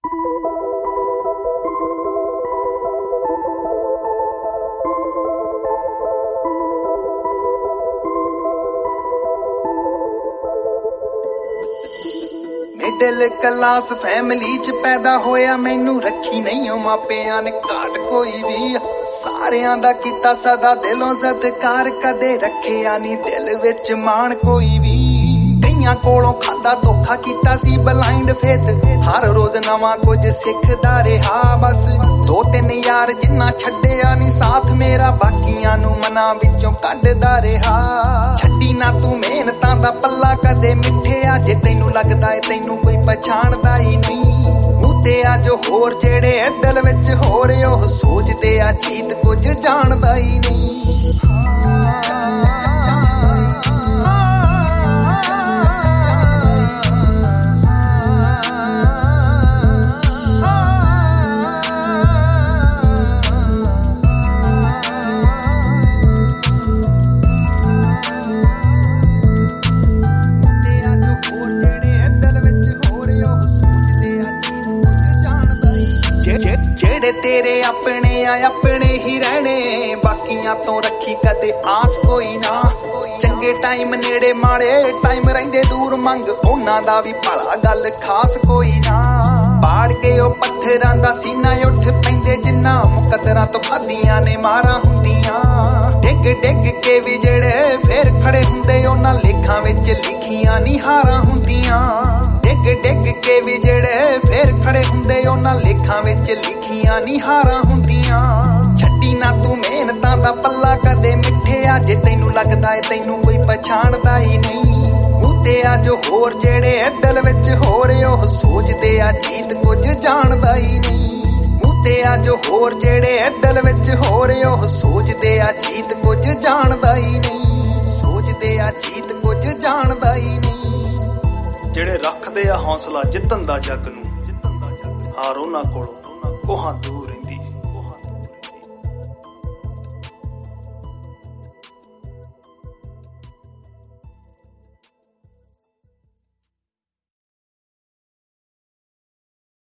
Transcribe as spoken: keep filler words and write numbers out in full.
Middle class family ਚ ਪੈਦਾ ਹੋਇਆ, ਮੈਨੂੰ ਰੱਖੀ ਨਹੀਂ ਓ ਮਾਪਿਆਂ ਨੇ ਘਾਟ ਕੋਈ ਵੀ। ਸਾਰਿਆਂ ਦਾ ਕੀਤਾ ਸਦਾ ਦਿਲੋਂ ਸਤਿਕਾਰ, ਕਦੇ ਰੱਖਿਆ ਨਹੀਂ ਦਿਲ ਵਿੱਚ ਮਾਣ ਕੋਈ ਵੀ। ਕਈਆਂ ਕੋਲੋਂ ਖਾਦਾ ਧੋਖਾ ਕੀਤਾ ਸੀ ਬਲਾਈਂਡ ਫੇਥ, ਹਰ ਰੋਜ਼ ਨਵਾਂ ਕੁਝ ਸਿੱਖਦਾ ਰਿਹਾ ਬਸ। ਦੋ ਤਿੰਨ ਯਾਰ ਜਿੰਨਾ ਛੱਡਿਆ ਨਹੀਂ ਸਾਥ ਮੇਰਾ, ਬਾਕੀਆਂ ਨੂੰ ਮਨਾਂ ਵਿੱਚੋਂ ਕੱਢਦਾ ਰਿਹਾ। ਛੱਡੀ ਨਾ ਤੂੰ ਮਿਹਨਤਾਂ ਦਾ ਪੱਲਾ ਕਦੇ ਮਿੱਠਿਆ, ਜੇ ਤੈਨੂੰ ਲੱਗਦਾ ਏ ਤੈਨੂੰ ਕੋਈ ਪਛਾਣਦਾ ਹੀ ਨਹੀਂ। ਮੂੰਹ ਤੇ ਆ ਜੋ ਹੋਰ ਜਿਹੜੇ ਦਿਲ ਵਿੱਚ ਹੋਰ ਉਹ ਸੋਚਦੇ ਆ ਜੀਤ ਕੁਝ ਜਾਣਦਾ ਹੀ ਨਹੀਂ। ਜਿਹੜੇ ਤੇਰੇ ਆਪਣੇ ਆ ਆਪਣੇ ਹੀ ਰਹਿਣੇ, ਬਾਕੀਆਂ ਤੋਂ ਰੱਖੀ ਕਦੇ ਆਸ ਕੋਈ ਨਾ। ਚੰਗੇ ਟਾਈਮ ਨੇੜੇ ਮਾੜੇ ਟਾਈਮ ਰਹਿੰਦੇ ਦੂਰ, ਮੰਗ ਉਹਨਾਂ ਦਾ ਵੀ ਭਲਾ ਗੱਲ ਖਾਸ ਕੋਈ ਨਾ। ਪਾੜ ਕੇ ਉਹ ਪੱਥਰਾਂ ਦਾ ਸੀਨਾ ਉੱਠ ਪੈਂਦੇ ਜਿੰਨਾ, ਮੁਕੱਦਰਾਂ ਤੋਂ ਖਾਦੀਆਂ ਨੇ ਮਾਰਾਂ ਹੁੰਦੀਆਂ। ਡਿੱਗ ਡਿੱਗ ਕੇ ਵੀ ਜਿਹੜੇ ਫੇਰ ਖੜੇ ਹੁੰਦੇ, ਉਹਨਾਂ ਲੇਖਾਂ ਵਿੱਚ ਲਿਖੀਆਂ ਨੀ ਹਾਰਾਂ ਹੁੰਦੀਆਂ। ਡਿੱਗ ਡਿੱਗ ਕੇ ਵੀ ਜਿਹੜੇ ਫੇਰ ਖੜੇ ਹੁੰਦੇ, ਉਹਨਾਂ ਲੇਖਾਂ ਵਿੱਚ ਲਿਖੀਆਂ ਨੀ ਹਾਰਾਂ ਹੁੰਦੀਆਂ। ਛੱਡੀ ਨਾ ਤੂੰ ਮਿਹਨਤਾਂ ਦਾ ਪੱਲਾ ਕਦੇ ਮਿੱਠਿਆ, ਜੇ ਤੈਨੂੰ ਲੱਗਦਾ ਏ ਤੈਨੂੰ ਕੋਈ ਪਛਾਣਦਾ ਹੀ ਨਹੀਂ। ਮੂੰਹ ਤੇ ਆ ਜੋ ਹੋਰ ਜਿਹੜੇ ਦਿਲ ਵਿੱਚ ਹੋਰ ਉਹ ਸੋਚਦੇ ਆ ਜੀਤ ਕੁਝ ਜਾਣਦਾ ਹੀ ਨਹੀਂ। ਮੂੰਹ ਤੇ ਆ ਜੋ ਹੋਰ ਜਿਹੜੇ ਦਿਲ ਵਿੱਚ ਹੋਰ ਉਹ ਸੋਚਦੇ ਆ ਜੀਤ ਕੁਝ ਜਾਣਦਾ ਹੀ ਨਹੀਂ। ਸੋਚਦੇ ਆ ਜੀਤ ਕੁਝ ਜਾਣਦਾ ਹੀ ਨਹੀਂ। ਜਿਹੜੇ ਰੱਖਦੇ ਆ ਹੌਸਲਾ ਜਿੱਤਣ ਦਾ ਜੱਗ ਨੂੰ, ਹਾਰ ਉਹਨਾਂ ਕੋਲੋਂ ਕੋਹਾਂ ਦੂਰ।